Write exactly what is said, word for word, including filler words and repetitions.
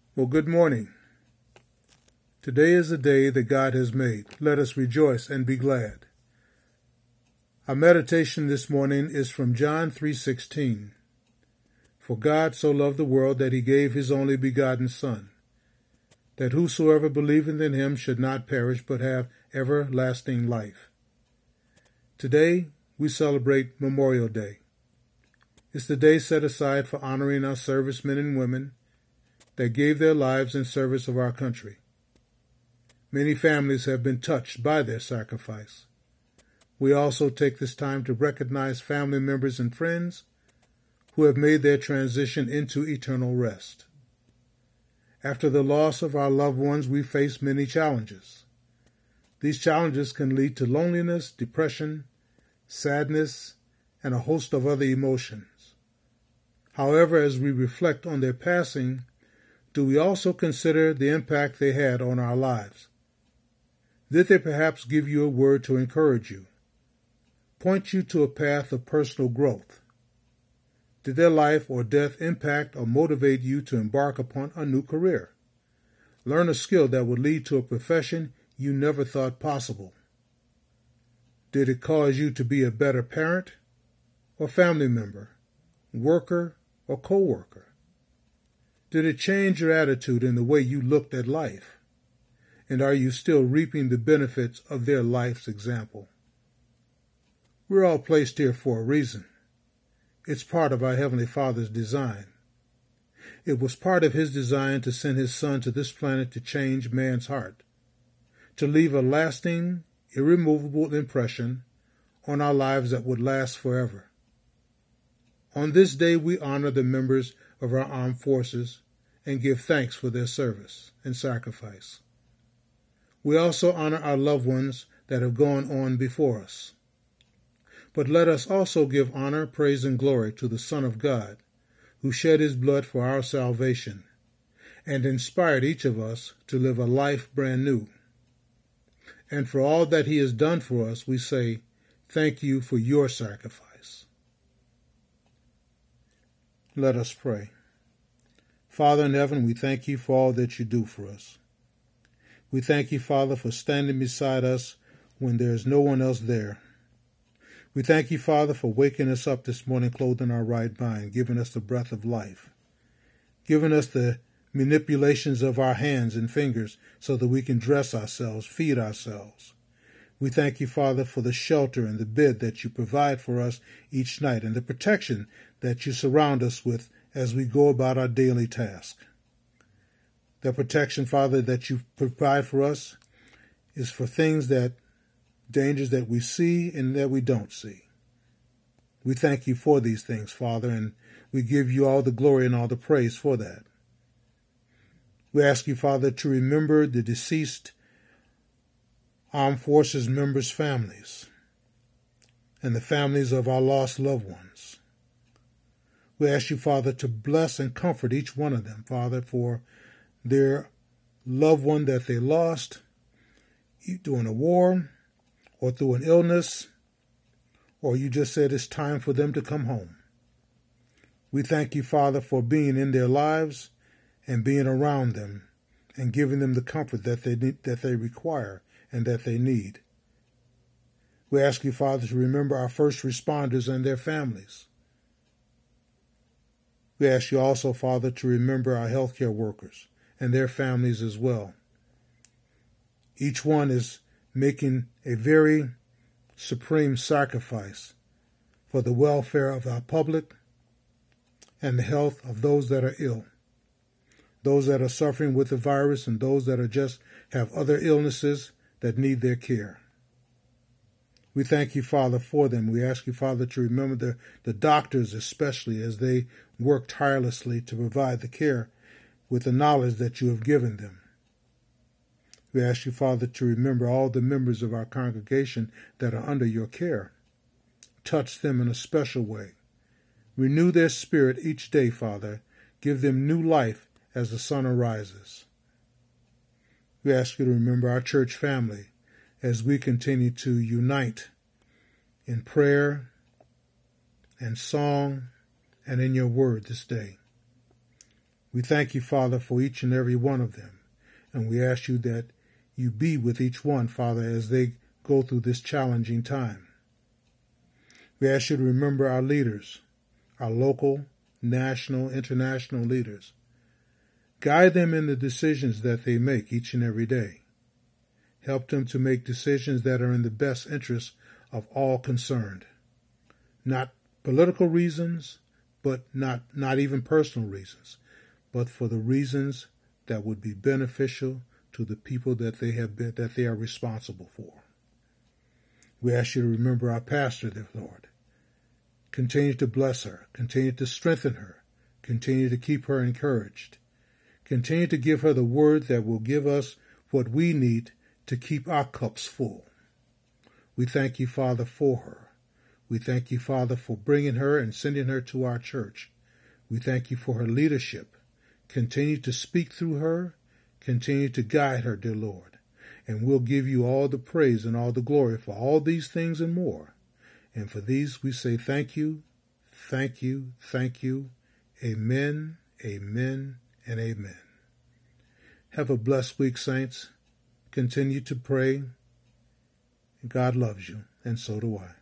Well, good morning. Today is the day that God has made. Let us rejoice and be glad. Our meditation this morning is from John three sixteen. For God so loved the world that he gave his only begotten Son, that whosoever believeth in him should not perish but have everlasting life. Today we celebrate Memorial Day. It's the day set aside for honoring our servicemen and women that gave their lives in service of our country. Many families have been touched by their sacrifice. We also take this time to recognize family members and friends who have made their transition into eternal rest. After the loss of our loved ones, we face many challenges. These challenges can lead to loneliness, depression, sadness, and a host of other emotions. However, as we reflect on their passing, do we also consider the impact they had on our lives? Did they perhaps give you a word to encourage you, point you to a path of personal growth? Did their life or death impact or motivate you to embark upon a new career? Learn a skill that would lead to a profession you never thought possible? Did it cause you to be a better parent or family member, worker or co-worker? Did it change your attitude and the way you looked at life? And are you still reaping the benefits of their life's example? We're all placed here for a reason. It's part of our Heavenly Father's design. It was part of his design to send his Son to this planet to change man's heart, to leave a lasting, irremovable impression on our lives that would last forever. On this day, we honor the members of our armed forces and give thanks for their service and sacrifice. We also honor our loved ones that have gone on before us. But let us also give honor, praise, and glory to the Son of God, who shed his blood for our salvation and inspired each of us to live a life brand new. And for all that he has done for us, we say, thank you for your sacrifice. Let us pray. Father in heaven, we thank you for all that you do for us. We thank you, Father, for standing beside us when there is no one else there. We thank you, Father, for waking us up this morning, clothing our right mind, giving us the breath of life, giving us the manipulations of our hands and fingers so that we can dress ourselves, feed ourselves. We thank you, Father, for the shelter and the bed that you provide for us each night and the protection that you surround us with as we go about our daily task. The protection, Father, that you provide for us is for things that, dangers that we see and that we don't see. We thank you for these things, Father, and we give you all the glory and all the praise for that. We ask you, Father, to remember the deceased armed forces members' families and the families of our lost loved ones. We ask you, Father, to bless and comfort each one of them, Father, for their loved one that they lost during a war or through an illness, or you just said it's time for them to come home. We thank you, Father, for being in their lives and being around them and giving them the comfort that they need, that they require and that they need. We ask you, Father, to remember our first responders and their families. We ask you also, Father, to remember our healthcare workers and their families as well. Each one is making a very supreme sacrifice for the welfare of our public and the health of those that are ill, those that are suffering with the virus and those that are just have other illnesses that need their care. We thank you, Father, for them. We ask you, Father, to remember the, the doctors especially as they work tirelessly to provide the care with the knowledge that you have given them. We ask you, Father, to remember all the members of our congregation that are under your care. Touch them in a special way. Renew their spirit each day, Father. Give them new life as the sun arises. We ask you to remember our church family as we continue to unite in prayer and song and in your word this day. We thank you, Father, for each and every one of them. And we ask you that you be with each one, Father, as they go through this challenging time. We ask you to remember our leaders, our local, national, international leaders. Guide them in the decisions that they make each and every day. Help them to make decisions that are in the best interest of all concerned. Not political reasons, but not, not even personal reasons, but for the reasons that would be beneficial to the people that they have been, that they are responsible for. We ask you to remember our pastor, dear Lord. Continue to bless her. Continue to strengthen her. Continue to keep her encouraged. Continue to give her the word that will give us what we need to keep our cups full. We thank you, Father, for her. We thank you, Father, for bringing her and sending her to our church. We thank you for her leadership. Continue to speak through her. Continue to guide her, dear Lord. And we'll give you all the praise and all the glory for all these things and more. And for these we say thank you, thank you, thank you. Amen, amen, and amen. Have a blessed week, saints. Continue to pray. God loves you, and so do I.